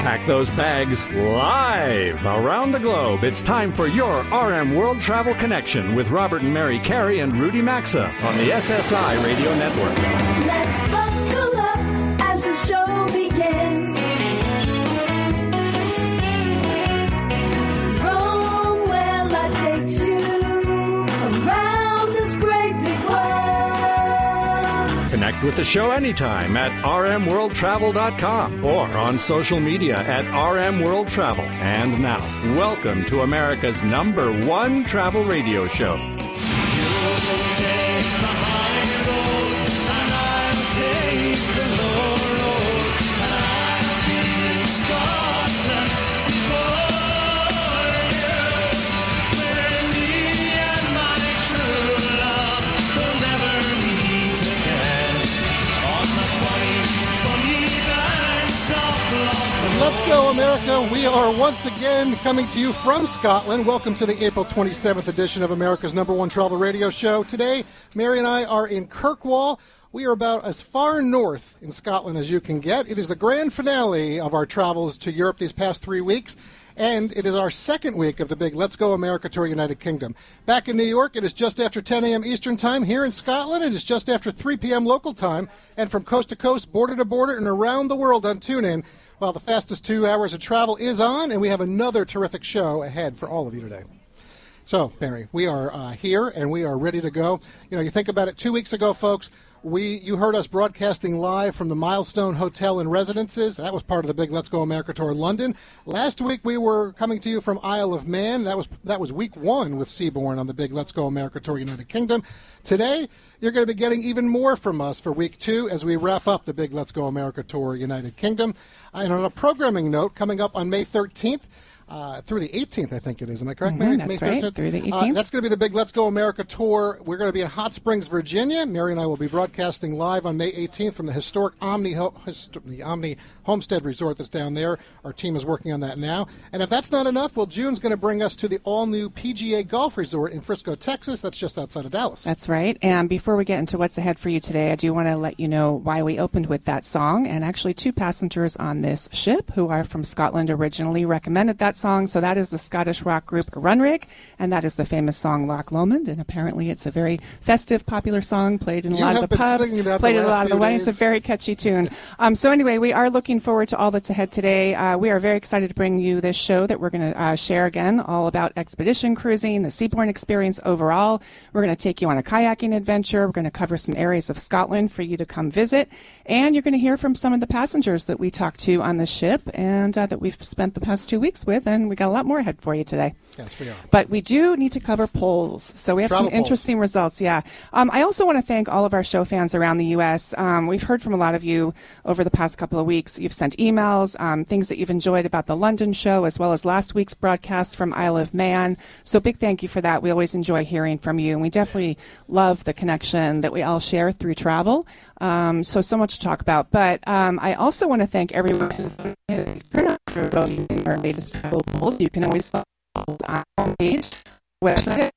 Pack those bags live around the globe. It's time for your RM World Travel Connection with Robert and Mary Carey and Rudy Maxa on the SSI Radio Network. Let's buckle up as the show begins. Rome, where life takes you around this great big world. Connect with the show anytime at rmworldtravel.com or on social media at RM World Travel. And now, welcome to America's #1 travel radio show. Let's go, America. We are once again coming to you from Scotland. Welcome to the April 27th edition of America's #1 travel radio show. Today, Mary and I are in Kirkwall. We are about as far north in Scotland as you can get. It is the grand finale of our travels to Europe these past 3 weeks, and it is our second week of the big Let's Go America Tour United Kingdom. Back in New York, it is just after 10 a.m. Eastern Time. Here in Scotland, it is just after 3 p.m. local time. And from coast to coast, border to border, and around the world on TuneIn, well, the fastest 2 hours of travel is on, and we have another terrific show ahead for all of you today. So, Mary, we are here, and we are ready to go. You know, you think about it, 2 weeks ago, folks, you heard us broadcasting live from the Milestone Hotel and Residences. That was part of the big Let's Go America Tour London. Last week, we were coming to you from Isle of Man. That was week 1 with Seabourn on the big Let's Go America Tour United Kingdom. Today, you're going to be getting even more from us for week 2 as we wrap up the big Let's Go America Tour United Kingdom. And on a programming note, coming up on May 13th, through the 18th, I think it is. Am I correct, Mary? That's May 13th? right, through the 18th. That's going to be the big Let's Go America Tour. We're going to be in Hot Springs, Virginia. Mary and I will be broadcasting live on May 18th from the historic Omni Homestead Resort that's down there. Our team is working on that now. And if that's not enough, well, June's going to bring us to the all-new PGA Golf Resort in Frisco, Texas. That's just outside of Dallas. That's right. And before we get into what's ahead for you today, I do want to let you know why we opened with that song. And actually, 2 passengers on this ship who are from Scotland originally recommended that song. So that is the Scottish rock group Runrig, and that is the famous song Loch Lomond. And apparently it's a very festive, popular song, played in a lot of the pubs, played in a lot of the weddings. It's a very catchy tune. So anyway, we are looking forward to all that's ahead today. We are very excited to bring you this show that we're going to share again, all about expedition cruising, the Seabourn experience overall. We're going to take you on a kayaking adventure. We're going to cover some areas of Scotland for you to come visit. And you're going to hear from some of the passengers that we talked to on the ship and that we've spent the past 2 weeks with. And we got a lot more ahead for you today. Yes, we are. But we do need to cover polls. So we have some interesting results, yeah. I also want to thank all of our show fans around the U.S. We've heard from a lot of you over the past couple of weeks. You've sent emails, things that you've enjoyed about the London show, as well as last week's broadcast from Isle of Man. So big thank you for that. We always enjoy hearing from you, and we definitely love the connection that we all share through travel. So much to talk about. But I also want to thank everyone who voting in our latest travel polls. You can always follow on our page. Website.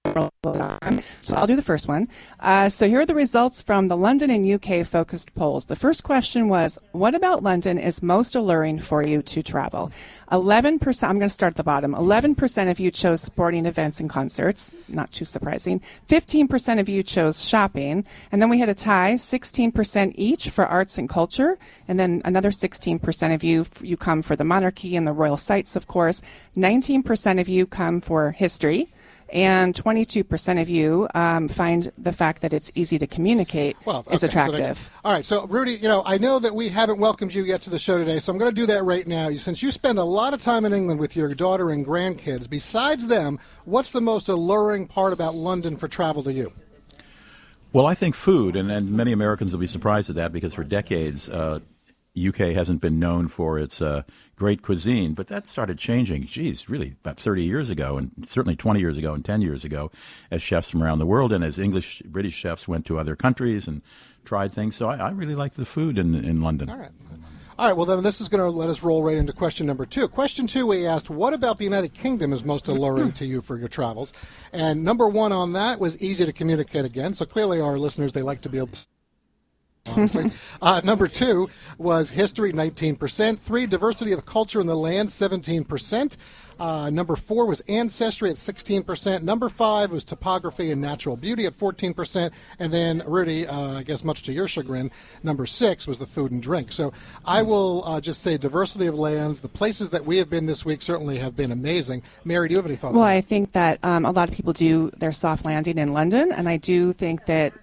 So I'll do the first one. So here are the results from the London and UK focused polls. The first question was, what about London is most alluring for you to travel? 11%, I'm going to start at the bottom. 11% of you chose sporting events and concerts. Not too surprising. 15% of you chose shopping. And then we had a tie, 16% each for arts and culture. And then another 16% of you come for the monarchy and the royal sites, of course. 19% of you come for history. And 22% of you find the fact that it's easy to communicate is attractive. All right, so Rudy, I know that we haven't welcomed you yet to the show today, so I'm going to do that right now. Since you spend a lot of time in England with your daughter and grandkids, besides them, what's the most alluring part about London for travel to you? Well, I think food, and many Americans will be surprised at that because for decades, UK hasn't been known for its great cuisine, but that started changing, really about 30 years ago, and certainly 20 years ago and 10 years ago, as chefs from around the world and as British chefs went to other countries and tried things. So I really like the food in London. All right, well, then this is going to let us roll right into question number 2. Question 2, we asked, what about the United Kingdom is most alluring to you for your travels? And number 1 on that was easy to communicate again. So clearly our listeners, they like to be able to obviously. Number 2 was history, 19%. 3, diversity of culture in the land, 17%. Number 4 was ancestry at 16%. Number 5 was topography and natural beauty at 14%. And then, Rudy, I guess much to your chagrin, number 6 was the food and drink. So I will just say diversity of lands. The places that we have been this week certainly have been amazing. Mary, do you have any thoughts on that? Well, I think that a lot of people do their soft landing in London, and I do think that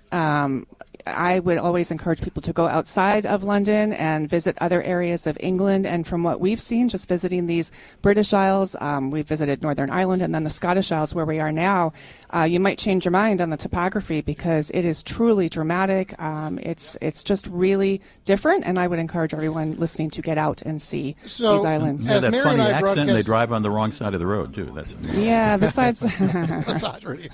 I would always encourage people to go outside of London and visit other areas of England. And from what we've seen, just visiting these British Isles, we've visited Northern Ireland and then the Scottish Isles where we are now, you might change your mind on the topography because it is truly dramatic. It's just really different, and I would encourage everyone listening to get out and see these islands. Yeah, that funny accent, they drive on the wrong side of the road, too. Yeah, besides... Rudy.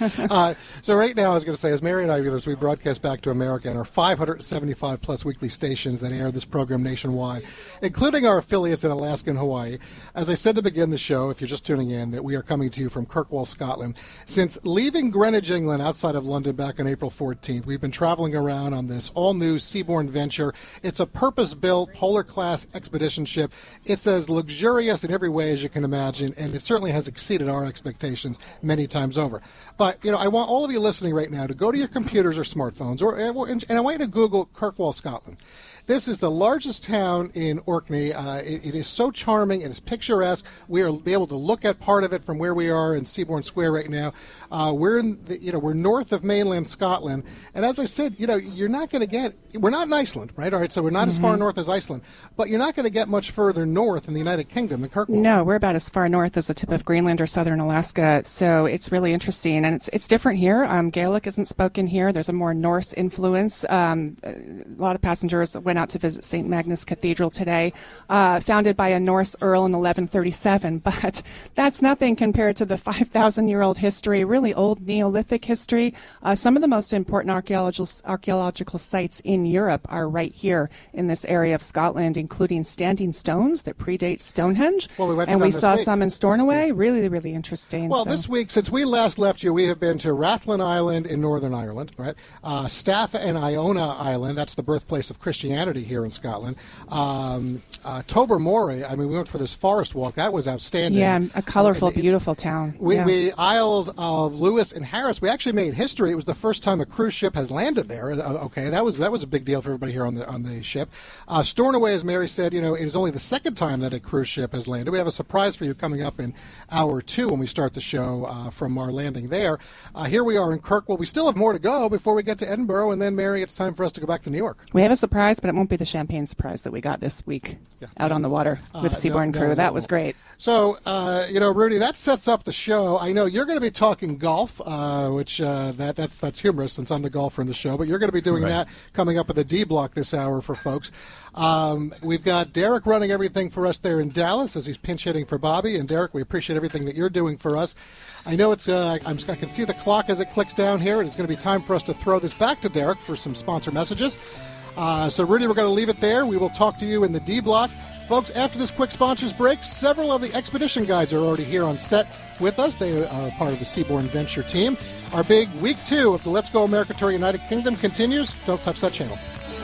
So right now, I was going to say, as Mary and I, as we broadcast back to America, and our 575-plus weekly stations that air this program nationwide, including our affiliates in Alaska and Hawaii. As I said to begin the show, if you're just tuning in, that we are coming to you from Kirkwall, Scotland. Since leaving Greenwich, England, outside of London back on April 14th, we've been traveling around on this all-new seaborne venture. It's a purpose-built polar-class expedition ship. It's as luxurious in every way as you can imagine, and it certainly has exceeded our expectations many times over. But, I want all of you listening right now to go to your computers or smartphones, and I want you to Google Kirkwall, Scotland. This is the largest town in Orkney. It is so charming. It is picturesque. We are able to look at part of it from where we are in Seabourn Square right now. We're north of mainland Scotland, and as I said, you're not going to get. We're not in Iceland, right? All right, so we're not as far north as Iceland, but you're not going to get much further north in the United Kingdom than Kirkwall. No, we're about as far north as the tip of Greenland or southern Alaska. So it's really interesting, and it's different here. Gaelic isn't spoken here. There's a more Norse influence. A lot of passengers went out to visit St. Magnus Cathedral today, founded by a Norse earl in 1137, but that's nothing compared to the 5,000-year-old history, really old Neolithic history. Some of the most important archaeological sites in Europe are right here in this area of Scotland, including standing stones that predate Stonehenge. Well, we saw some in Stornoway. Really, really interesting. Well, this week, since we last left you, we have been to Rathlin Island in Northern Ireland, right? Staffa and Iona Island, that's the birthplace of Christianity here in Scotland. Tobermory, we went for this forest walk. That was outstanding. Yeah, a colorful, beautiful town. We Isles of Lewis and Harris, we actually made history. It was the first time a cruise ship has landed there. Okay, that was a big deal for everybody here on the ship. Stornoway, as Mary said, it is only the second time that a cruise ship has landed. We have a surprise for you coming up in hour 2 when we start the show from our landing there. Here we are in Kirkwall. We still have more to go before we get to Edinburgh, and then, Mary, it's time for us to go back to New York. We have a surprise, but it won't be the champagne surprise that we got this week out on the water with Seabourn Crew. That was great. So, Rudy, that sets up the show. I know you're going to be talking golf, which that's humorous since I'm the golfer in the show, but you're going to be doing that coming up with a D block this hour for folks. We've got Derek running everything for us there in Dallas as he's pinch hitting for Bobby. And Derek, we appreciate everything that you're doing for us. I know it's I can see the clock as it clicks down here, and it's going to be time for us to throw this back to Derek for some sponsor messages. So, Rudy, we're going to leave it there. We will talk to you in the D block. Folks, after this quick sponsors break, several of the expedition guides are already here on set with us. They are part of the Seabourn Venture team. Our big Week 2 of the Let's Go America Tour United Kingdom continues. Don't touch that channel.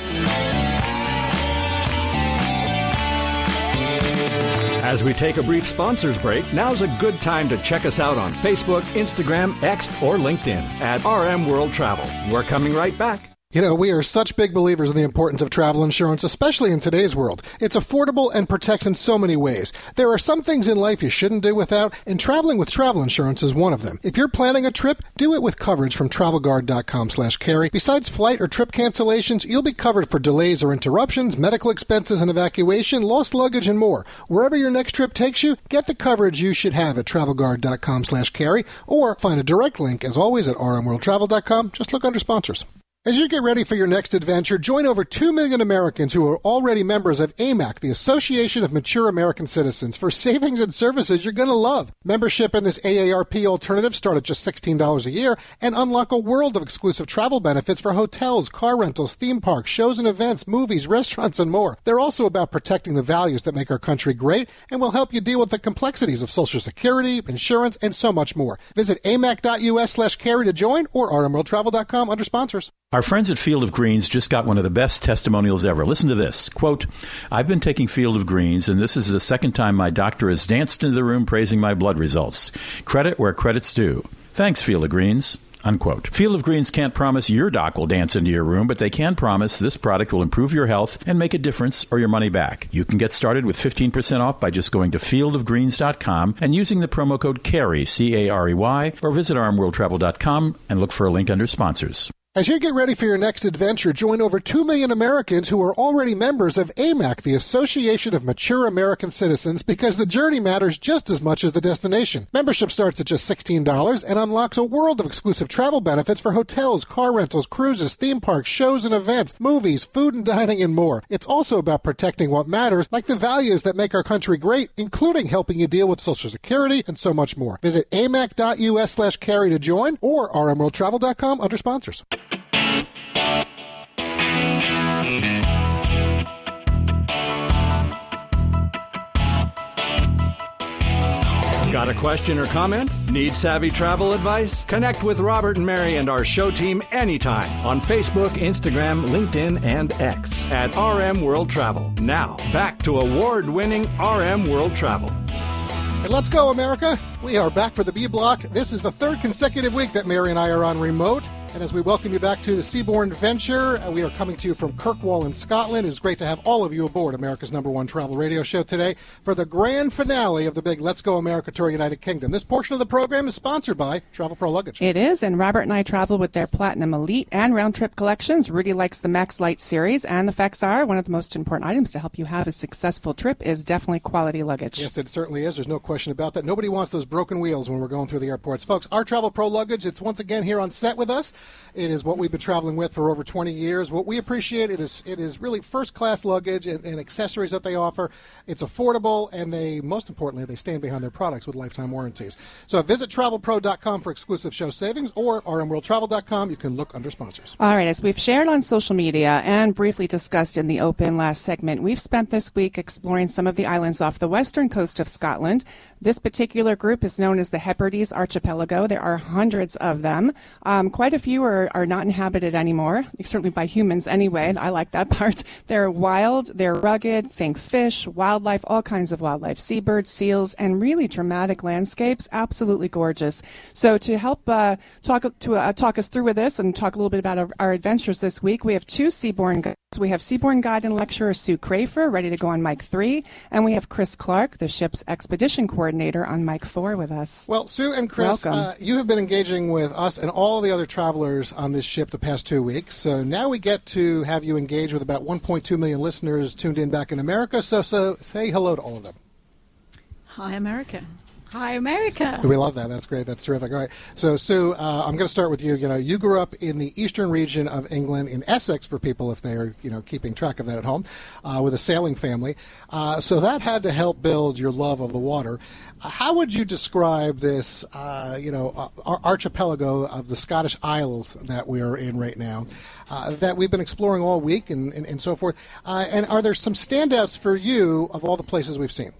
As we take a brief sponsors break, now's a good time to check us out on Facebook, Instagram, X, or LinkedIn at RM World Travel. We're coming right back. We are such big believers in the importance of travel insurance, especially in today's world. It's affordable and protects in so many ways. There are some things in life you shouldn't do without, and traveling with travel insurance is one of them. If you're planning a trip, do it with coverage from TravelGuard.com/carry. Besides flight or trip cancellations, you'll be covered for delays or interruptions, medical expenses and evacuation, lost luggage, and more. Wherever your next trip takes you, get the coverage you should have at TravelGuard.com/carry, or find a direct link, as always, at rmworldtravel.com. Just look under sponsors. As you get ready for your next adventure, join over 2 million Americans who are already members of AMAC, the Association of Mature American Citizens, for savings and services you're going to love. Membership in this AARP alternative start at just $16 a year and unlock a world of exclusive travel benefits for hotels, car rentals, theme parks, shows and events, movies, restaurants, and more. They're also about protecting the values that make our country great and will help you deal with the complexities of Social Security, insurance, and so much more. Visit amac.us/carry to join or rmworldtravel.com under sponsors. Our friends at Field of Greens just got one of the best testimonials ever. Listen to this. Quote, I've been taking Field of Greens, and this is the second time my doctor has danced into the room praising my blood results. Credit where credit's due. Thanks, Field of Greens. Unquote. Field of Greens can't promise your doc will dance into your room, but they can promise this product will improve your health and make a difference or your money back. You can get started with 15% off by just going to fieldofgreens.com and using the promo code CAREY, C-A-R-E-Y, or visit rmworldtravel.com and look for a link under sponsors. As you get ready for your next adventure, join over 2 million Americans who are already members of AMAC, the Association of Mature American Citizens, because the journey matters just as much as the destination. Membership starts at just $16 and unlocks a world of exclusive travel benefits for hotels, car rentals, cruises, theme parks, shows and events, movies, food and dining, and more. It's also about protecting what matters, like the values that make our country great, including helping you deal with Social Security and so much more. Visit amac.us/carry to join or rmworldtravel.com under sponsors. Got a question or comment? Need savvy travel advice? Connect with Robert and Mary and our show team anytime on Facebook, Instagram, LinkedIn, and X at RM World Travel. Now, back to award-winning RM World Travel. And let's go, America. We are back for the B Block. This is the third consecutive week that Mary and I are on remote. And as we welcome you back to the Seabourn Venture, we are coming to you from Kirkwall in Scotland. It's great to have all of you aboard America's #1 travel radio show today for the grand finale of the big Let's Go America Tour United Kingdom. This portion of the program is sponsored by Travel Pro Luggage. It is, and Robert and I travel with their Platinum Elite and Round Trip collections. Rudy likes the Max Light series, and the facts are one of the most important items to help you have a successful trip is definitely quality luggage. Yes, it certainly is. There's no question about that. Nobody wants those broken wheels when we're going through the airports. Folks, our Travel Pro Luggage, it's once again here on set with us. It is what we've been traveling with for over 20 years. What we appreciate, it is really first-class luggage and accessories that they offer. It's affordable, and most importantly, they stand behind their products with lifetime warranties. So visit travelpro.com for exclusive show savings, or rmworldtravel.com. You can look under sponsors. All right, as we've shared on social media and briefly discussed in the open last segment, we've spent this week exploring some of the islands off the western coast of Scotland. This particular group is known as the Hebrides Archipelago. There are hundreds of them. Quite a few are not inhabited anymore, certainly by humans anyway. I like that part. They're wild, they're rugged, think fish, wildlife, all kinds of wildlife, seabirds, seals, and really dramatic landscapes, absolutely gorgeous. So to help talk us through with this and talk a little bit about our adventures this week, we have two Seabourn guides. We have Seabourn guide and lecturer Sue Crafer ready to go on Mic 3, and we have Chris Clark, the ship's expedition coordinator, on Mic 4 with us. Well, Sue and Chris, you have been engaging with us and all the other travelers on this ship the past 2 weeks. So now we get to have you engage with about 1.2 million listeners tuned in back in America. So say hello to all of them. Hi, America. Hi, America. We love that. That's great. That's terrific. All right. So, Sue, I'm going to start with you. You grew up in the eastern region of England, in Essex, for people if they are, keeping track of that at home, with a sailing family. So that had to help build your love of the water. How would you describe this, archipelago of the Scottish Isles that we are in right now, that we've been exploring all week and so forth? And are there some standouts for you of all the places we've seen?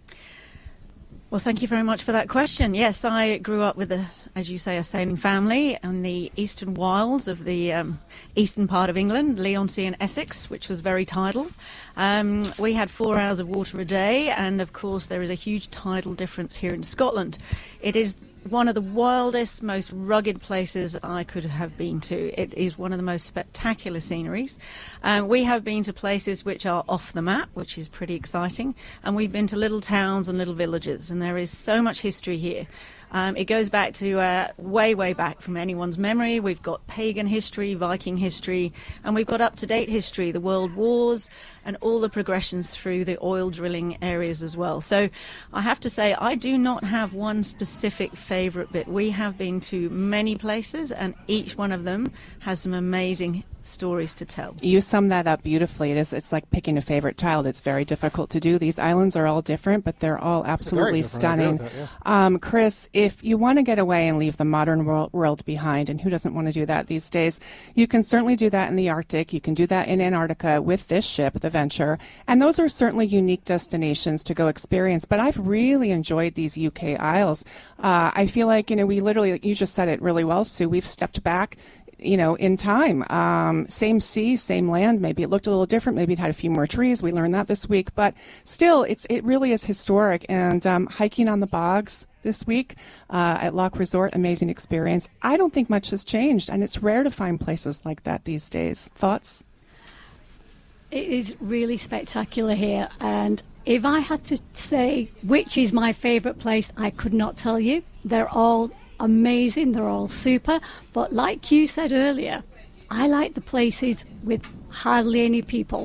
Well, thank you very much for that question. Yes, I grew up with, as you say, a sailing family in the eastern wilds of the eastern part of England, Leigh-on-Sea and Essex, which was very tidal. We had 4 hours of water a day, and of course there is a huge tidal difference here in Scotland. It is one of the wildest, most rugged places I could have been to. It is one of the most spectacular sceneries. We have been to places which are off the map, which is pretty exciting, and we've been to little towns and little villages, and there is so much history here. It goes back to way back from anyone's memory. We've got pagan history, Viking history, and we've got up-to-date history, the world wars, and all the progressions through the oil drilling areas as well. So I have to say, I do not have one specific favourite bit. We have been to many places, and each one of them has some amazing stories to tell. You sum that up beautifully. It's like picking a favorite child. It's very difficult to do. These islands are all different, but they're all absolutely stunning. That, yeah. Chris, if you want to get away and leave the modern world behind, and who doesn't want to do that these days, you can certainly do that in the Arctic. You can do that in Antarctica with this ship, the Venture, and those are certainly unique destinations to go experience. But I've really enjoyed these UK Isles. I feel like, you just said it really well, Sue. We've stepped back in time. Same sea, same land. Maybe it looked a little different. Maybe it had a few more trees. We learned that this week. But still, it really is historic. And hiking on the bogs this week at Loch Resort, amazing experience. I don't think much has changed, and it's rare to find places like that these days. Thoughts? It is really spectacular here, and if I had to say which is my favourite place, I could not tell you. They're all amazing, they're all super, but like you said earlier, I like the places with hardly any people.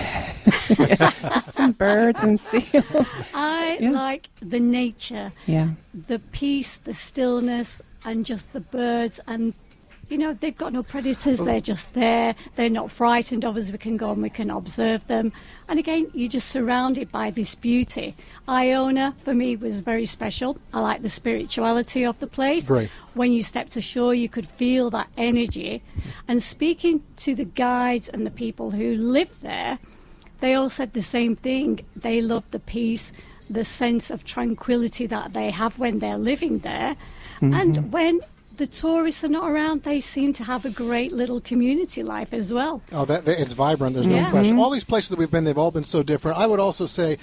Just some birds and seals. I like the nature, the peace, the stillness, and just the birds. And they've got no predators. They're just there. They're not frightened of us. We can go and we can observe them. And again, you're just surrounded by this beauty. Iona, for me, was very special. I like the spirituality of the place. Right. When you stepped ashore, you could feel that energy. And speaking to the guides and the people who live there, they all said the same thing. They love the peace, the sense of tranquility that they have when they're living there. Mm-hmm. And when the tourists are not around, they seem to have a great little community life as well. Oh, it's vibrant. There's no question. All these places that we've been, they've all been so different. I would also say,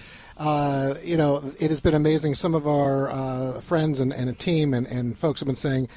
it has been amazing. Some of our friends and a team and folks have been saying,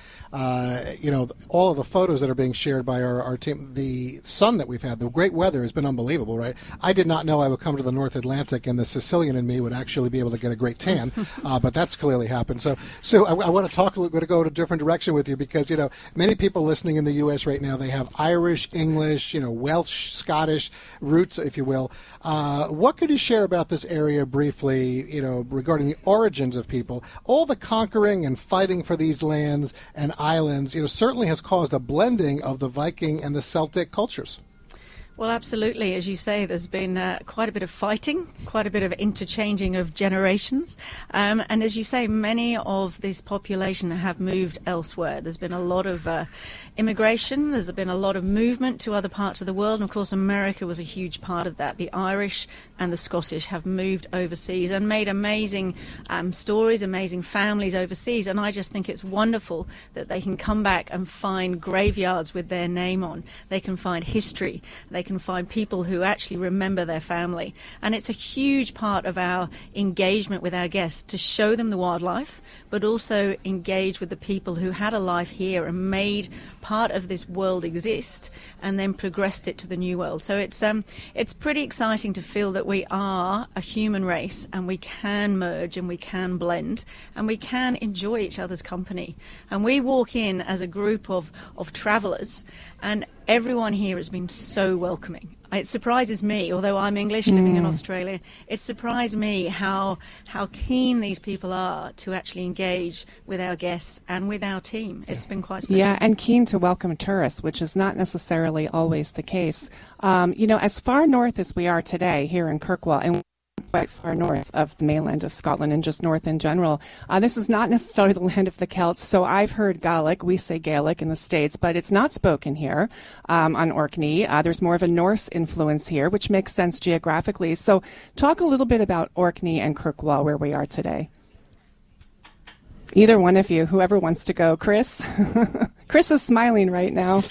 all of the photos that are being shared by our team, the sun that we've had, the great weather has been unbelievable, right? I did not know I would come to the North Atlantic and the Sicilian in me would actually be able to get a great tan, but that's clearly happened. So I want to talk a little bit, go in a different direction with you because, many people listening in the U.S. right now, they have Irish, English, Welsh, Scottish roots, if you will. What could you share about this area briefly, regarding the origins of people? All the conquering and fighting for these lands and islands, certainly has caused a blending of the Viking and the Celtic cultures. Well, absolutely. As you say, there's been quite a bit of fighting, quite a bit of interchanging of generations. And as you say, many of this population have moved elsewhere. There's been a lot of immigration. There's been a lot of movement to other parts of the world. And, of course, America was a huge part of that. The Irish and the Scottish have moved overseas and made amazing stories, amazing families overseas. And I just think it's wonderful that they can come back and find graveyards with their name on. They can find history. They can find people who actually remember their family. And it's a huge part of our engagement with our guests to show them the wildlife, but also engage with the people who had a life here and made part of this world exist and then progressed it to the new world. So it's pretty exciting to feel that we are a human race and we can merge and we can blend and we can enjoy each other's company. And we walk in as a group of travellers, and everyone here has been so welcoming. It surprises me, although I'm English living in Australia, it surprised me how keen these people are to actually engage with our guests and with our team. It's been quite special. Yeah, and keen to welcome tourists, which is not necessarily always the case. As far north as we are today here in Kirkwall, and quite far north of the mainland of Scotland and just north in general. This is not necessarily the land of the Celts, so I've heard Gaelic. We say Gaelic in the States, but it's not spoken here on Orkney. There's more of a Norse influence here, which makes sense geographically. So talk a little bit about Orkney and Kirkwall, where we are today. Either one of you, whoever wants to go. Chris? Chris is smiling right now.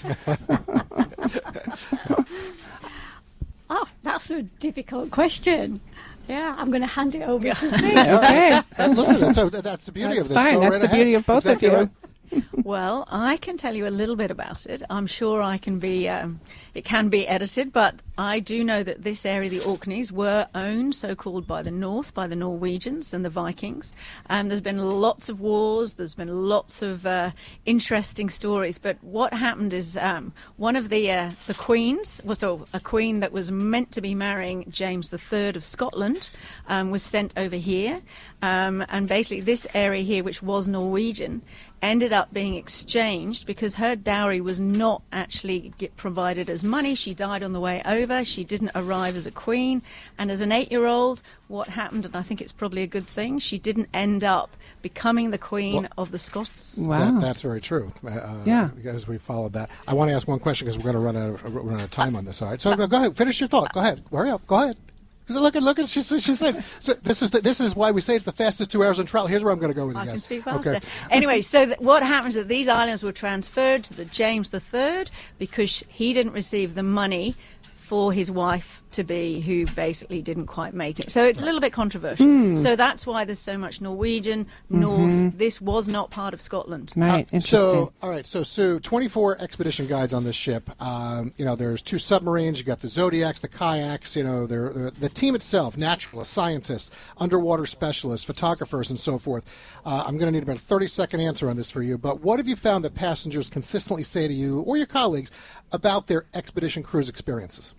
Oh, that's a difficult question. Yeah, I'm going to hand it over to Steve. Okay. Listen, that's the beauty of this. Fine. That's the beauty of both of you. Well, I can tell you a little bit about it. I'm sure I can be, it can be edited, but I do know that this area, the Orkneys, were owned, so-called, by the Norse, by the Norwegians and the Vikings. There's been lots of wars. There's been lots of interesting stories. But what happened is one of the queens, a queen that was meant to be marrying James III of Scotland, was sent over here. And basically this area here, which was Norwegian, ended up being exchanged because her dowry was not actually provided as money. She died on the way over. She didn't arrive as a queen. And as an 8-year-old, what happened, and I think it's probably a good thing, she didn't end up becoming the queen of the Scots. Wow. That's very true. Because we followed that. I want to ask one question because we're going to run out of time on this. All right. So go ahead. Finish your thought. Go ahead. Hurry up. Go ahead. Look at she said. So this is why we say it's the fastest 2 hours in travel. Here's where I'm going to go with you guys. I can speak faster. Okay. Anyway, so what happens is that these islands were transferred to the James III because he didn't receive the money for his wife-to-be, who basically didn't quite make it. So it's a little bit controversial. So that's why there's so much Norwegian, Norse. This was not part of Scotland. Right, interesting. So, all right, so Sue, 24 expedition guides on this ship. There's 2 submarines. You got the Zodiacs, the kayaks. The team itself, naturalists, scientists, underwater specialists, photographers, and so forth. I'm going to need about a 30-second answer on this for you. But what have you found that passengers consistently say to you or your colleagues about their expedition cruise experiences?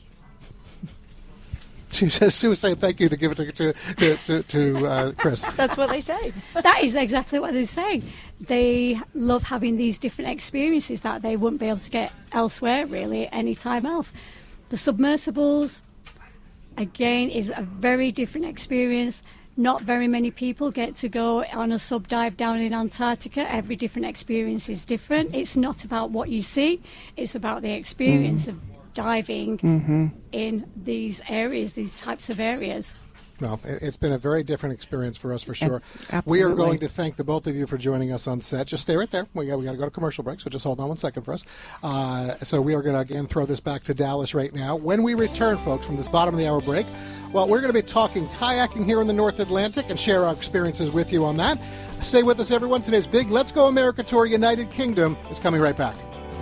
She says, Sue was saying thank you to give it to Chris. That's what they say. That is exactly what they're saying. They love having these different experiences that they wouldn't be able to get elsewhere, really, anytime else. The submersibles, again, is a very different experience. Not very many people get to go on a sub dive down in Antarctica. Every different experience is different. It's not about what you see. It's about the experience of diving in these areas, these types of areas. Well, it's been a very different experience for us, for sure. Absolutely. We are going to thank the both of you for joining us on set. Just stay right there. We got to go to commercial break, so just hold on 1 second for us. So we are going to, again, throw this back to Dallas right now. When we return, folks, from this bottom of the hour break, well, we're going to be talking kayaking here in the North Atlantic and share our experiences with you on that. Stay with us, everyone. Today's big Let's Go America Tour United Kingdom is coming right back.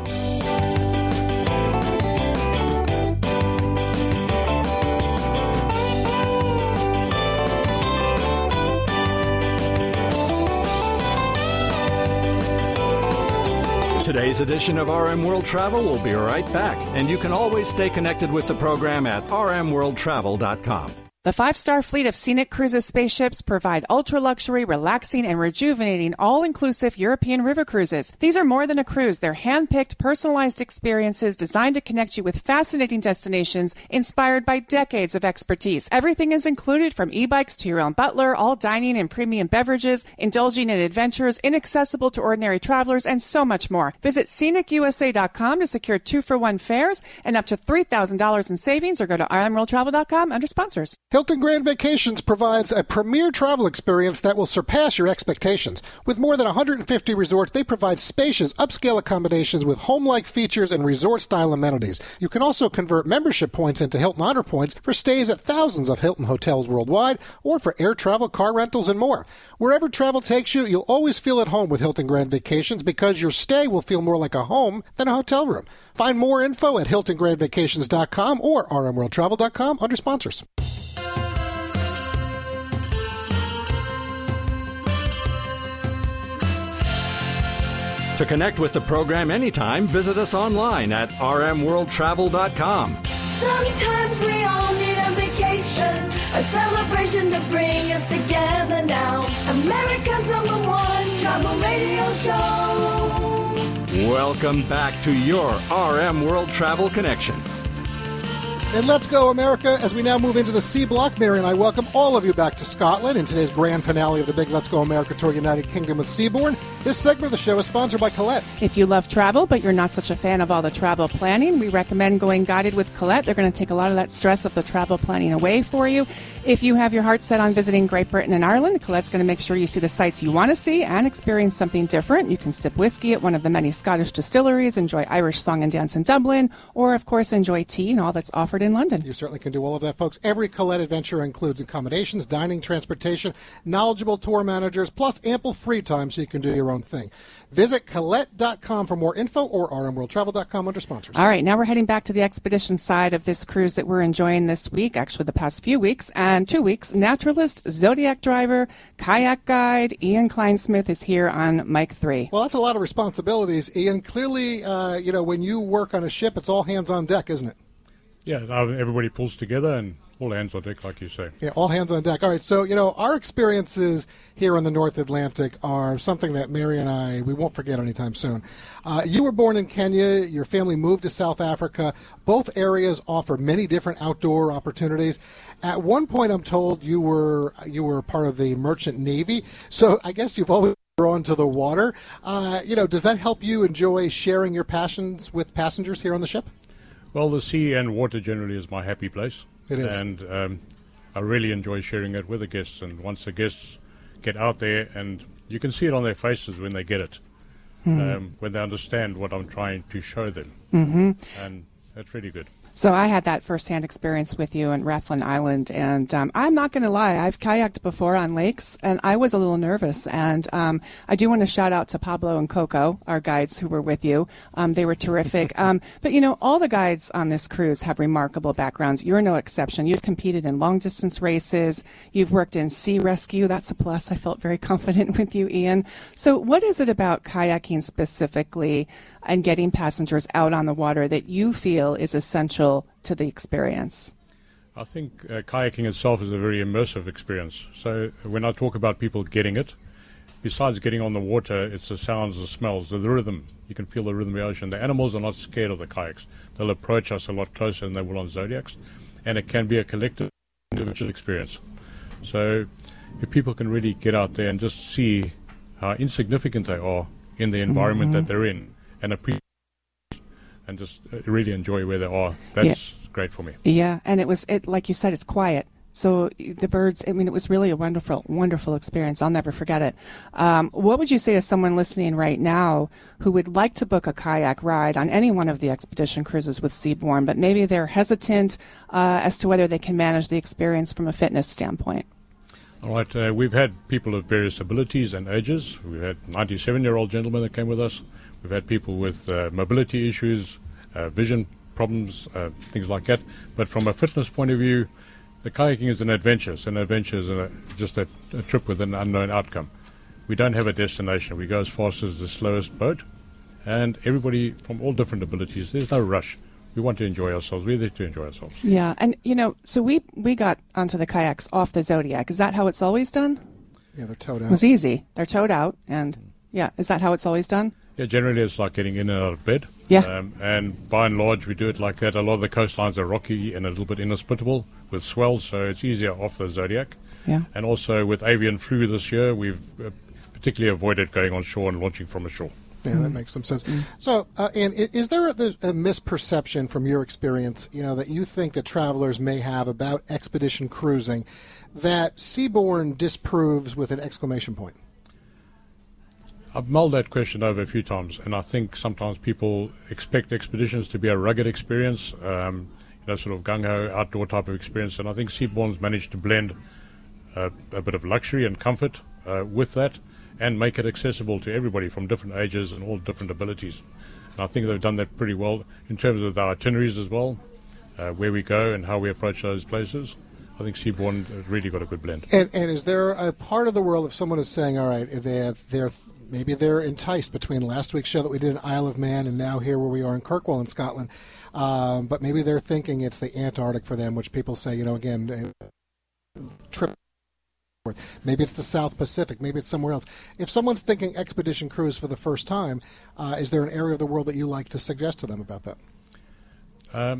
Today's edition of RM World Travel will be right back, and you can always stay connected with the program at rmworldtravel.com. The 5-star fleet of Scenic Cruises spaceships provide ultra-luxury, relaxing, and rejuvenating all-inclusive European river cruises. These are more than a cruise. They're hand-picked, personalized experiences designed to connect you with fascinating destinations inspired by decades of expertise. Everything is included, from e-bikes to your own butler, all dining and premium beverages, indulging in adventures inaccessible to ordinary travelers, and so much more. Visit scenicusa.com to secure 2-for-1 fares and up to $3,000 in savings, or go to rmworldtravel.com under sponsors. Hilton Grand Vacations provides a premier travel experience that will surpass your expectations. With more than 150 resorts, they provide spacious, upscale accommodations with home-like features and resort-style amenities. You can also convert membership points into Hilton Honor Points for stays at thousands of Hilton hotels worldwide, or for air travel, car rentals, and more. Wherever travel takes you, you'll always feel at home with Hilton Grand Vacations, because your stay will feel more like a home than a hotel room. Find more info at HiltonGrandVacations.com or rmworldtravel.com under sponsors. To connect with the program anytime, visit us online at rmworldtravel.com. Sometimes we all need a vacation, a celebration to bring us together now. America's #1 travel radio show. Welcome back to your RM World Travel Connection. And let's go, America, as we now move into the C Block. Mary and I welcome all of you back to Scotland in today's grand finale of the big Let's Go America Tour United Kingdom with Seabourn. This segment of the show is sponsored by Colette. If you love travel, but you're not such a fan of all the travel planning, we recommend going guided with Colette. They're going to take a lot of that stress of the travel planning away for you. If you have your heart set on visiting Great Britain and Ireland, Colette's going to make sure you see the sights you want to see and experience something different. You can sip whiskey at one of the many Scottish distilleries, enjoy Irish song and dance in Dublin, or, of course, enjoy tea and all that's offered in London. You certainly can do all of that, folks. Every Colette adventure includes accommodations, dining, transportation, knowledgeable tour managers, plus ample free time so you can do your own thing. Visit Colette.com for more info, or rmworldtravel.com under sponsors. All right, now we're heading back to the expedition side of this cruise that we're enjoying this week, actually the past few weeks, and 2 weeks. Naturalist, Zodiac driver, kayak guide, Ian Kleinsmith is here on Mic 3. Well, that's a lot of responsibilities, Ian. Clearly, when you work on a ship, it's all hands on deck, isn't it? Yeah, everybody pulls together and all hands on deck, like you say. Yeah, all hands on deck. All right, so, our experiences here in the North Atlantic are something that Mary and I, we won't forget anytime soon. You were born in Kenya. Your family moved to South Africa. Both areas offer many different outdoor opportunities. At one point, I'm told you were part of the Merchant Navy, so I guess you've always been drawn to the water. Does that help you enjoy sharing your passions with passengers here on the ship? Well, the sea and water generally is my happy place. It is. And I really enjoy sharing it with the guests. And once the guests get out there, and you can see it on their faces when they get it, when they understand what I'm trying to show them. And that's really good. So I had that firsthand experience with you in Rathlin Island, and I'm not going to lie, I've kayaked before on lakes, and I was a little nervous. And I do want to shout out to Pablo and Coco, our guides who were with you. They were terrific. But, you know, all the guides on this cruise have remarkable backgrounds. You're no exception. You've competed in long-distance races. You've worked in sea rescue. That's a plus. I felt very confident with you, Ian. So what is it about kayaking specifically and getting passengers out on the water that you feel is essential to the experience? I think kayaking itself is a very immersive experience. So when I talk about people getting it, besides getting on the water, it's the sounds, the smells, the rhythm. You can feel the rhythm of the ocean. The animals are not scared of the kayaks. They'll approach us a lot closer than they will on Zodiacs. And it can be a collective, individual experience. So if people can really get out there and just see how insignificant they are in the environment that they're in, and appreciate and just really enjoy where they are. That's great for me. Yeah, and it like you said, it's quiet. So the birds, I mean, it was really a wonderful, wonderful experience. I'll never forget it. What would you say to someone listening right now who would like to book a kayak ride on any one of the expedition cruises with Seabourn, but maybe they're hesitant as to whether they can manage the experience from a fitness standpoint? All right, we've had people of various abilities and ages. We've had 97-year-old gentlemen that came with us. We've had people with mobility issues, vision problems, things like that. But from a fitness point of view, the kayaking is an adventure. So an adventure is just a trip with an unknown outcome. We don't have a destination. We go as fast as the slowest boat. And everybody from all different abilities, there's no rush. We want to enjoy ourselves. We're there to enjoy ourselves. Yeah, and, you know, so we got onto the kayaks off the Zodiac. Is that how it's always done? Yeah, they're towed out. It was easy. They're towed out, and, yeah, is that how it's always done? Yeah, generally it's like getting in and out of bed. Yeah. And by and large, we do it like that. A lot of the coastlines are rocky and a little bit inhospitable with swells, so it's easier off the Zodiac. Yeah. And also with avian flu this year, we've particularly avoided going on shore and launching from ashore. Yeah, that makes some sense. So, and is there a misperception from your experience, you know, that you think that travelers may have about expedition cruising that Seabourn disproves with an exclamation point? I've mulled that question over a few times, and I think sometimes people expect expeditions to be a rugged experience, sort of gung-ho, outdoor type of experience, and I think Seabourn's managed to blend a bit of luxury and comfort with that, and make it accessible to everybody from different ages and all different abilities. And I think they've done that pretty well in terms of the itineraries as well, where we go and how we approach those places. I think Seabourn really got a good blend. And is there a part of the world, if someone is saying, all right, maybe they're enticed between last week's show that we did in Isle of Man and now here where we are in Kirkwall in Scotland, but maybe they're thinking it's the Antarctic for them, which people say, you know, again, trip. Maybe it's the South Pacific. Maybe it's somewhere else. If someone's thinking expedition cruise for the first time, is there an area of the world that you like to suggest to them about that?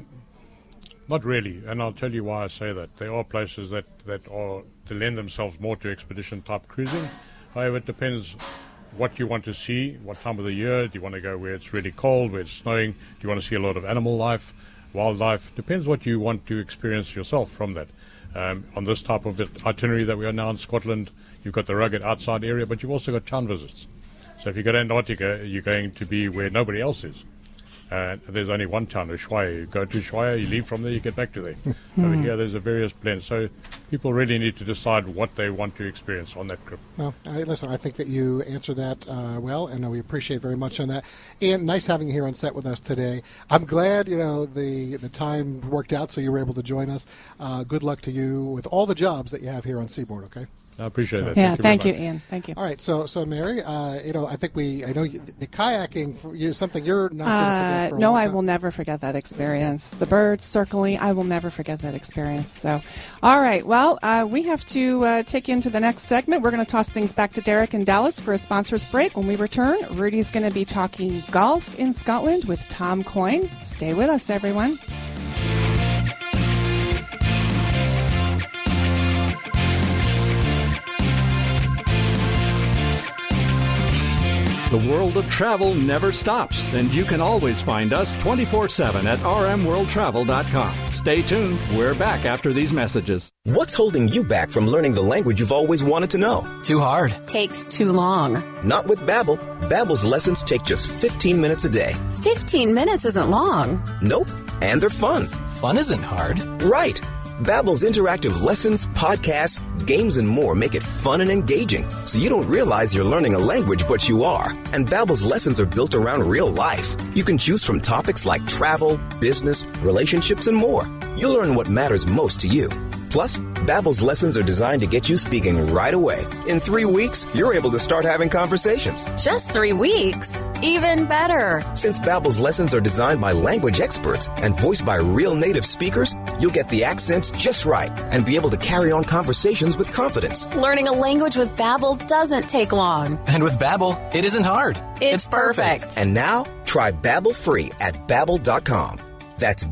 Not really, and I'll tell you why I say that. There are places that lend themselves more to expedition-type cruising. However, it depends what you want to see, what time of the year. Do you want to go where it's really cold, where it's snowing? Do you want to see a lot of animal life, wildlife? Depends what you want to experience yourself from that. On this type of itinerary that we are now in Scotland, you've got the rugged outside area, but you've also got town visits. So if you go to Antarctica, you're going to be where nobody else is. There's only one town, Ushuaia. You go to Ushuaia, you leave from there, you get back to there. Over here, there's a various blend. So people really need to decide what they want to experience on that trip. Well, listen, I think that you answered that well, and we appreciate very much on that. And nice having you here on set with us today. I'm glad, you know, the time worked out so you were able to join us. Good luck to you with all the jobs that you have here on Seabourn, okay? I appreciate that. Yeah, thank you, Ian. Thank you. All right, so Mary, you know, I know the kayaking is something you're not going to forget for a long time. I will never forget that experience. The birds circling, I will never forget that experience. So, all right, well, we have to take you into the next segment. We're going to toss things back to Derek in Dallas for a sponsors break. When we return, Rudy's going to be talking golf in Scotland with Tom Coyne. Stay with us, everyone. The world of travel never stops, and you can always find us 24/7 at rmworldtravel.com. Stay tuned. We're back after these messages. What's holding you back from learning the language you've always wanted to know? Too hard. Takes too long. Not with Babbel. Babbel's lessons take just 15 minutes a day. 15 minutes isn't long. Nope. And they're fun. Fun isn't hard. Right. Babbel's interactive lessons, podcasts, games, and more make it fun and engaging, so you don't realize you're learning a language, but you are. And Babbel's lessons are built around real life. You can choose from topics like travel, business, relationships, and more. You'll learn what matters most to you. Plus, Babbel's lessons are designed to get you speaking right away. In 3 weeks, you're able to start having conversations. Just 3 weeks? Even better. Since Babbel's lessons are designed by language experts and voiced by real native speakers, you'll get the accents just right and be able to carry on conversations with confidence. Learning a language with Babbel doesn't take long. And with Babbel, it isn't hard. It's perfect. And now, try Babbel free at Babbel.com. That's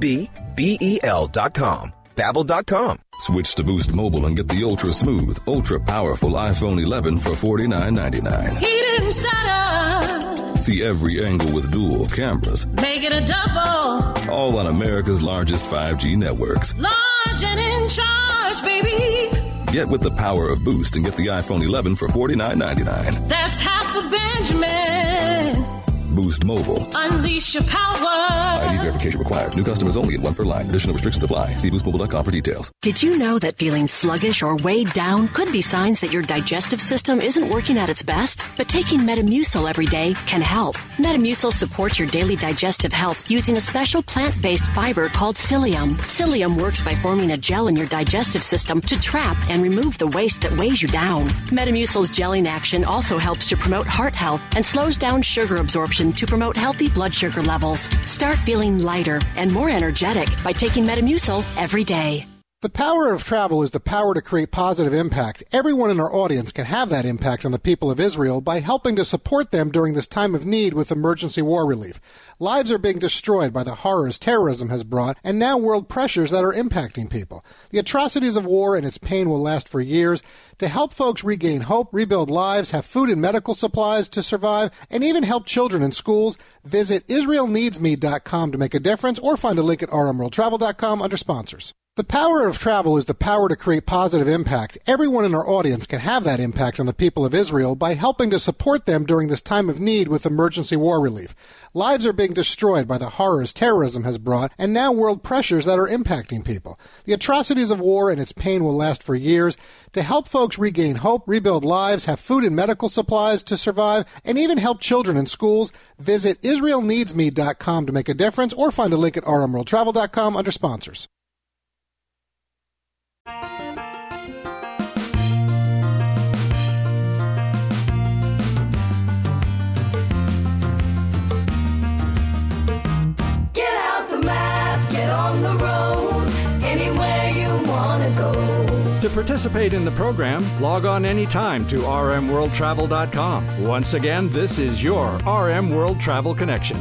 Babbel.com. Babbel.com. Switch to Boost Mobile and get the ultra-smooth, ultra-powerful iPhone 11 for $49.99. He didn't stutter. See every angle with dual cameras. Make it a double. All on America's largest 5G networks. Large and in charge, baby. Get with the power of Boost and get the iPhone 11 for $49.99. That's half a Benjamin. Boost Mobile. Unleash your power. ID verification required. New customers only at 1 per line. Additional restrictions apply. See boostmobile.com for details. Did you know that feeling sluggish or weighed down could be signs that your digestive system isn't working at its best? But taking Metamucil every day can help. Metamucil supports your daily digestive health using a special plant-based fiber called psyllium. Psyllium works by forming a gel in your digestive system to trap and remove the waste that weighs you down. Metamucil's gelling action also helps to promote heart health and slows down sugar absorption to promote healthy blood sugar levels. Start feeling lighter and more energetic by taking Metamucil every day. The power of travel is the power to create positive impact. Everyone in our audience can have that impact on the people of Israel by helping to support them during this time of need with emergency war relief. Lives are being destroyed by the horrors terrorism has brought, and now world pressures that are impacting people. The atrocities of war and its pain will last for years. To help folks regain hope, rebuild lives, have food and medical supplies to survive, and even help children in schools, visit IsraelNeedsMe.com to make a difference, or find a link at rmworldtravel.com under sponsors. The power of travel is the power to create positive impact. Everyone in our audience can have that impact on the people of Israel by helping to support them during this time of need with emergency war relief. Lives are being destroyed by the horrors terrorism has brought, and now world pressures that are impacting people. The atrocities of war and its pain will last for years. To help folks regain hope, rebuild lives, have food and medical supplies to survive, and even help children in schools, visit IsraelNeedsMe.com to make a difference, or find a link at rmworldtravel.com under sponsors. Get out the map, get on the road, anywhere you want to go. To participate in the program, log on anytime to rmworldtravel.com. Once again, this is your RM World Travel Connection.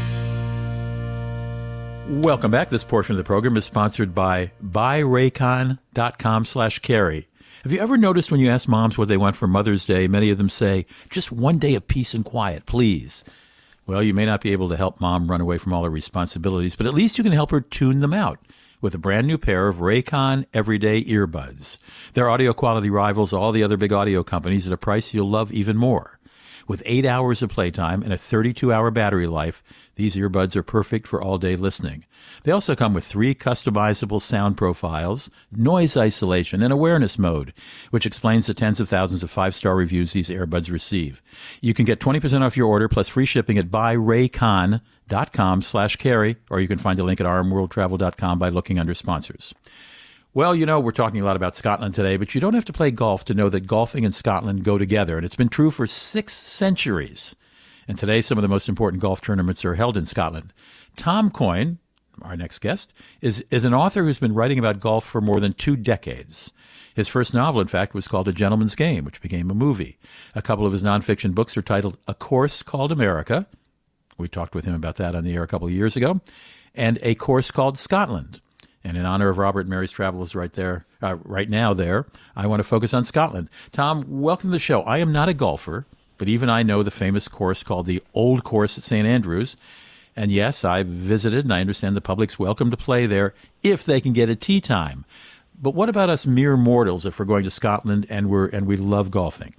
Welcome back. This portion of the program is sponsored by buyraycon.com/carry. Have you ever noticed when you ask moms what they want for Mother's Day, many of them say, just one day of peace and quiet, please. Well, you may not be able to help mom run away from all her responsibilities, but at least you can help her tune them out with a brand new pair of Raycon Everyday Earbuds. They're audio quality rivals all the other big audio companies at a price you'll love even more. With 8 hours of playtime and a 32-hour battery life, these earbuds are perfect for all-day listening. They also come with 3 customizable sound profiles, noise isolation, and awareness mode, which explains the tens of thousands of 5-star reviews these earbuds receive. You can get 20% off your order plus free shipping at buyraycon.com/carry, or you can find a link at rmworldtravel.com by looking under sponsors. Well, you know, we're talking a lot about Scotland today, but you don't have to play golf to know that golfing and Scotland go together, and it's been true for 6 centuries. And today, some of the most important golf tournaments are held in Scotland. Tom Coyne, our next guest, is an author who's been writing about golf for more than 2 decades. His first novel, in fact, was called A Gentleman's Game, which became a movie. A couple of his nonfiction books are titled A Course Called America. We talked with him about that on the air a couple of years ago. And A Course Called Scotland. And in honor of Robert and Mary's travels right now, I want to focus on Scotland. Tom, welcome to the show. I am not a golfer, but even I know the famous course called the Old Course at St. Andrews. And yes, I visited, and I understand the public's welcome to play there if they can get a tee time. But what about us mere mortals if we're going to Scotland and we love golfing?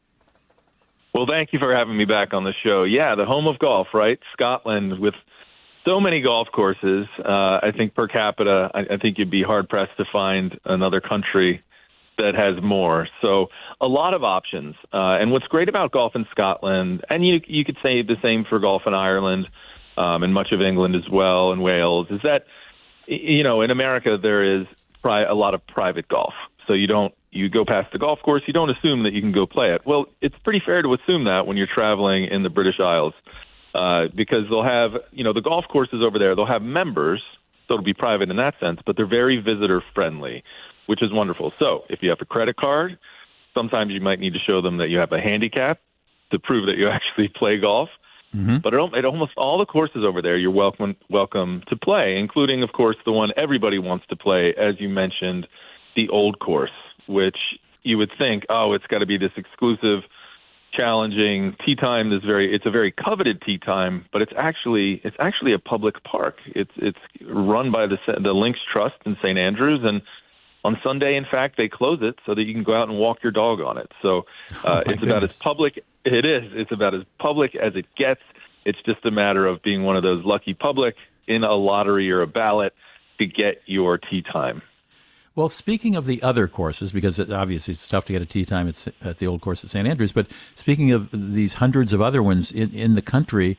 Well, thank you for having me back on the show. Yeah, the home of golf, right? Scotland, with so many golf courses. I think per capita, I think you'd be hard-pressed to find another country that has more. So a lot of options. And what's great about golf in Scotland, and you could say the same for golf in Ireland and much of England as well, and Wales, is that, in America there is a lot of private golf. So you go past the golf course, you don't assume that you can go play it. Well, it's pretty fair to assume that when you're traveling in the British Isles, because they'll have, the golf courses over there, they'll have members, so it'll be private in that sense, but they're very visitor friendly, which is wonderful. So if you have a credit card, sometimes you might need to show them that you have a handicap to prove that you actually play golf. Mm-hmm. But at almost all the courses over there, you're welcome to play, including, of course, the one everybody wants to play, as you mentioned, the Old Course, which you would think, it's got to be this exclusive, challenging tee time. It's a very coveted tee time, but it's actually a public park. It's run by the Links Trust in St. Andrews, and on Sunday, in fact, they close it so that you can go out and walk your dog on it. So it's about as public. It is. It's about as public as it gets. It's just a matter of being one of those lucky public in a lottery or a ballot to get your tee time. Well, speaking of the other courses, because obviously it's tough to get a tee time at the Old Course at St. Andrews, but speaking of these hundreds of other ones in the country,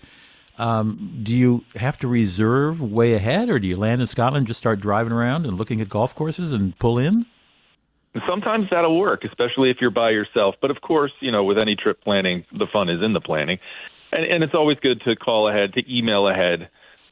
do you have to reserve way ahead, or do you land in Scotland, just start driving around and looking at golf courses and pull in? Sometimes that'll work, especially if you're by yourself. But of course, with any trip planning, the fun is in the planning. And it's always good to call ahead, to email ahead.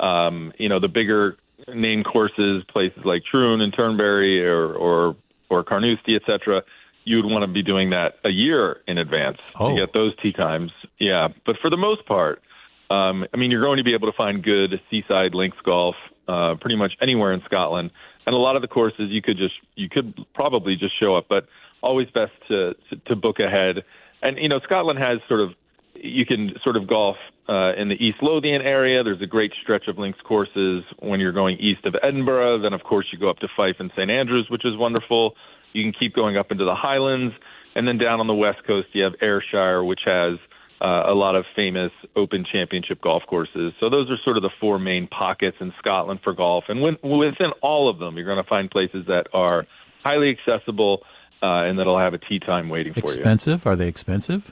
The bigger name courses, places like Troon and Turnberry or Carnoustie, et cetera, you would want to be doing that a year in advance to get those tee times. Yeah, but for the most part, you're going to be able to find good seaside links golf pretty much anywhere in Scotland. And a lot of the courses you could probably just show up, but always best to book ahead. And, Scotland has you can golf in the East Lothian area. There's a great stretch of links courses when you're going east of Edinburgh. Then, of course, you go up to Fife and St. Andrews, which is wonderful. You can keep going up into the Highlands. And then down on the west coast, you have Ayrshire, which has a lot of famous Open Championship golf courses. So those are sort of the four main pockets in Scotland for golf. And within all of them, you're going to find places that are highly accessible and that'll have a tee time waiting for you. Expensive? Are they expensive?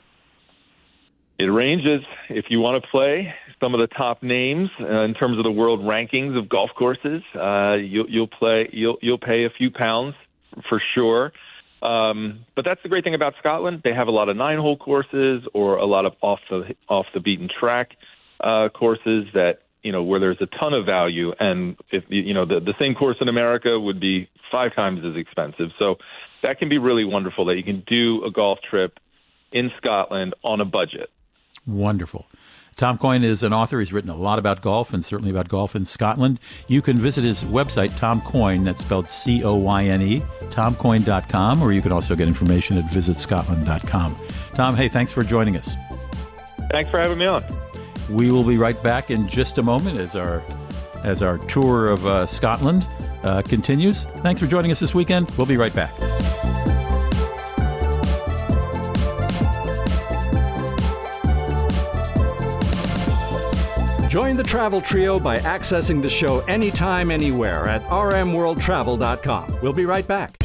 It ranges. If you want to play some of the top names in terms of the world rankings of golf courses, you'll pay a few pounds for sure. But that's the great thing about Scotland. They have a lot of 9-hole courses or a lot of off the beaten track courses that where there's a ton of value. And if the same course in America would be 5 times as expensive. So that can be really wonderful that you can do a golf trip in Scotland on a budget. Wonderful. Tom Coyne is an author. He's written a lot about golf and certainly about golf in Scotland. You can visit his website, Tom Coyne, that's spelled C-O-Y-N-E, tomcoyne.com, or you can also get information at visitscotland.com. Tom, hey, thanks for joining us. Thanks for having me on. We will be right back in just a moment as our tour of Scotland continues. Thanks for joining us this weekend. We'll be right back. Join the Travel Trio by accessing the show anytime, anywhere at rmworldtravel.com. We'll be right back.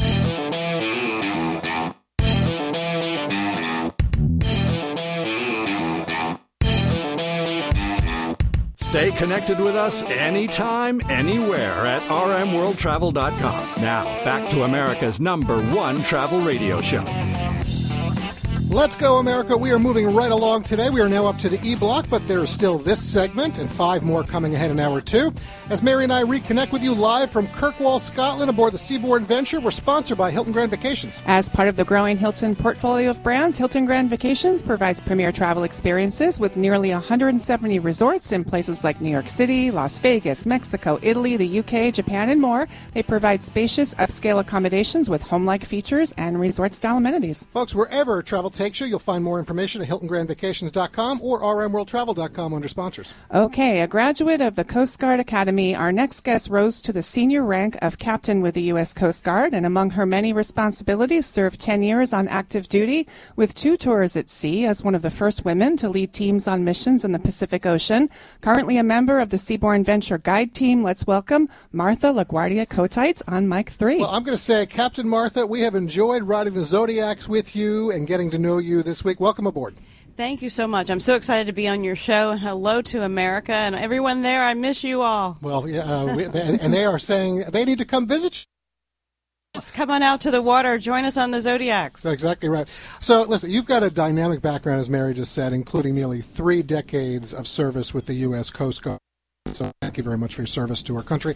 Stay connected with us anytime, anywhere at rmworldtravel.com. Now, back to America's #1 travel radio show. Let's go, America. We are moving right along today. We are now up to the E-Block, but there is still this segment and 5 more coming ahead in hour 2. As Mary and I reconnect with you live from Kirkwall, Scotland, aboard the Seaboard Venture, we're sponsored by Hilton Grand Vacations. As part of the growing Hilton portfolio of brands, Hilton Grand Vacations provides premier travel experiences with nearly 170 resorts in places like New York City, Las Vegas, Mexico, Italy, the UK, Japan, and more. They provide spacious, upscale accommodations with home-like features and resort-style amenities. Folks, wherever travel takes you. You'll find more information at HiltonGrandVacations.com or RMWorldTravel.com under sponsors. Okay, a graduate of the Coast Guard Academy, our next guest rose to the senior rank of captain with the U.S. Coast Guard, and among her many responsibilities, served 10 years on active duty with 2 tours at sea as one of the first women to lead teams on missions in the Pacific Ocean. Currently a member of the Seabourn Venture Guide Team, let's welcome Martha LaGuardia Kotite on mic 3. Well, I'm going to say, Captain Martha, we have enjoyed riding the Zodiacs with you and getting to know you this week. Welcome aboard. Thank you so much. I'm so excited to be on your show. And hello to America and everyone there. I miss you all. Well, yeah, and they are saying they need to come visit you. Yes, come on out to the water. Join us on the Zodiacs. That's exactly right. So, listen, you've got a dynamic background, as Mary just said, including nearly 3 decades of service with the U.S. Coast Guard. So thank you very much for your service to our country.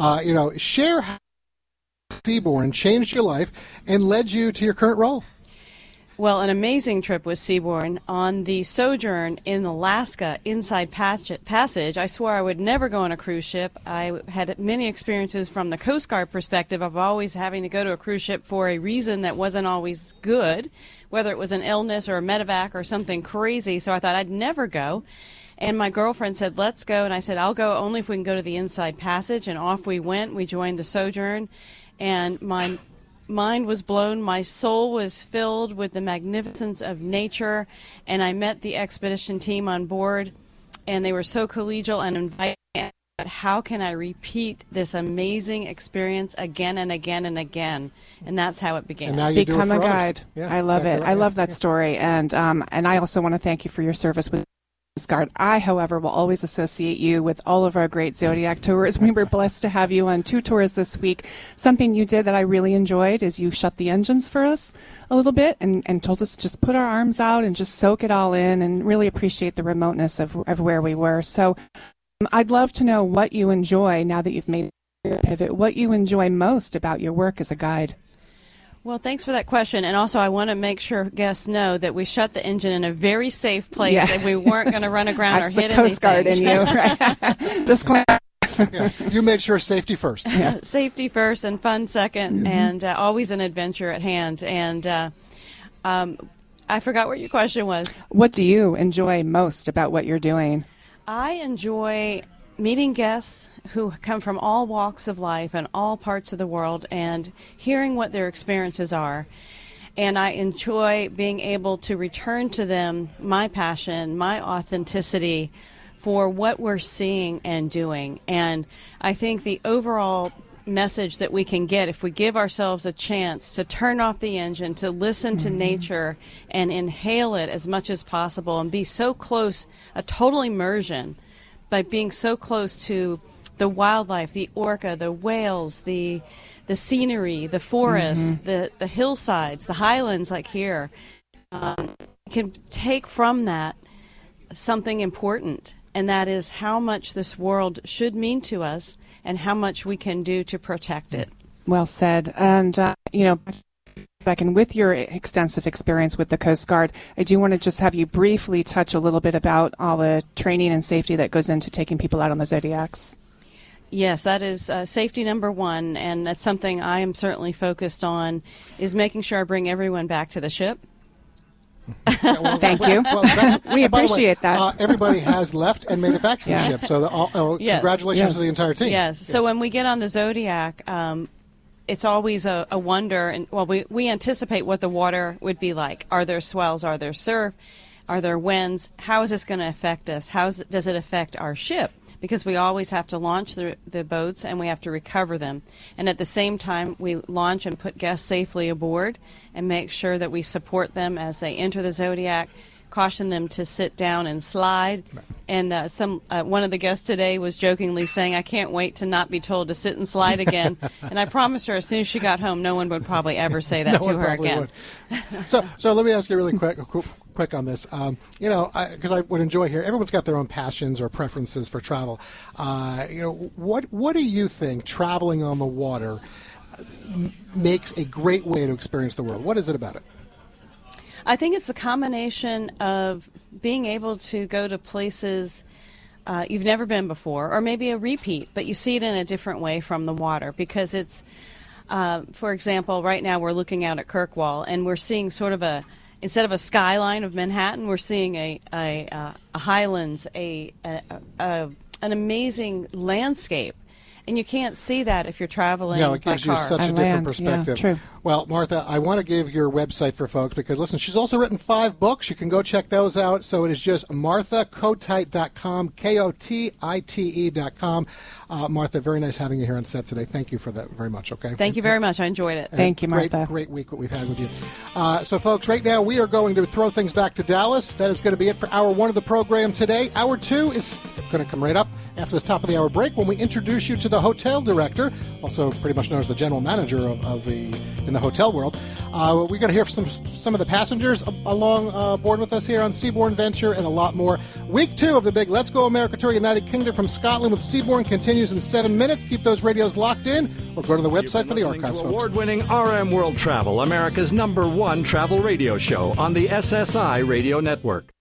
Share how Seabourn changed your life and led you to your current role. Well, an amazing trip with Seabourn. On the sojourn in Alaska, Inside Passage, I swore I would never go on a cruise ship. I had many experiences from the Coast Guard perspective of always having to go to a cruise ship for a reason that wasn't always good, whether it was an illness or a medevac or something crazy, so I thought I'd never go. And my girlfriend said, let's go, and I said, I'll go only if we can go to the Inside Passage, and off we went. We joined the sojourn, and my mind was blown. My soul was filled with the magnificence of nature, and I met the expedition team on board, and they were so collegial and inviting. How can I repeat this amazing experience again and again and again? And that's how it began. And now you Become do it a for guide. Yeah, I love exactly it. right. I love that story, and I also want to thank you for your service with Coast Guard. I, however, will always associate you with all of our great Zodiac tours. We were blessed to have you on 2 tours this week. Something you did that I really enjoyed is you shut the engines for us a little bit and told us to just put our arms out and just soak it all in and really appreciate the remoteness of where we were. So I'd love to know what you enjoy now that you've made your pivot, what you enjoy most about your work as a guide. Well, thanks for that question. And also, I want to make sure guests know that we shut the engine in a very safe place and we weren't going to run aground or hit anything. That's the Coast Guard in you, right? Disclaimer. Yes, you made sure safety first. Yes. Safety first and fun second, and always an adventure at hand. And I forgot what your question was. What do you enjoy most about what you're doing? I enjoy meeting guests who come from all walks of life and all parts of the world and hearing what their experiences are. And I enjoy being able to return to them my passion, my authenticity for what we're seeing and doing. And I think the overall message that we can get if we give ourselves a chance to turn off the engine, to listen to nature and inhale it as much as possible and be so close, a total immersion by being so close to the wildlife, the orca, the whales, the scenery, the forests, the hillsides, the highlands like here, can take from that something important, and that is how much this world should mean to us and how much we can do to protect it. Well said. And, second, with your extensive experience with the Coast Guard, I do want to just have you briefly touch a little bit about all the training and safety that goes into taking people out on the Zodiacs. Yes, that is safety number one, and that's something I am certainly focused on, is making sure I bring everyone back to the ship. Thank you. We appreciate that. Everybody has left and made it back to the ship, so congratulations to the entire team. Yes, so when we get on the Zodiac, it's always a wonder, and we anticipate what the water would be like. Are there swells? Are there surf? Are there winds? How is this going to affect us? Does it affect our ship? Because we always have to launch the boats and we have to recover them. And at the same time, we launch and put guests safely aboard and make sure that we support them as they enter the Zodiac, caution them to sit down and slide. And one of the guests today was jokingly saying, I can't wait to not be told to sit and slide again. And I promised her as soon as she got home, no one would probably ever say that to her again. So let me ask you really quick on this. Because I would enjoy hearing, everyone's got their own passions or preferences for travel. What do you think traveling on the water makes a great way to experience the world? What is it about it? I think it's the combination of being able to go to places you've never been before, or maybe a repeat, but you see it in a different way from the water, because it's, for example, right now we're looking out at Kirkwall, and we're seeing sort of instead of a skyline of Manhattan, we're seeing a highlands, an amazing landscape. And you can't see that if you're traveling by car. Yeah, it gives you such a different perspective. Yeah, true. Well, Martha, I want to give your website for folks because, listen, she's also written 5 books. You can go check those out. So it is just MarthaKotite.com, KOTITE.com. Martha, very nice having you here on set today. Thank you for that very much, okay? Thank you very much. I enjoyed it. Thank you, Martha. Great week what we've had with you. So, folks, right now we are going to throw things back to Dallas. That is going to be it for Hour 1 of the program today. Hour 2 is going to come right up after this top of the hour break when we introduce you to the hotel director, also pretty much known as the general manager in the hotel world. We're going to hear from some of the passengers along board with us here on Seabourn Venture and a lot more. Week 2 of the big Let's Go America Tour United Kingdom from Scotland with Seabourn continues in 7 minutes. Keep those radios locked in or go to the website for the archives, folks. Award-winning RM World Travel, America's #1 travel radio show on the SSI Radio Network.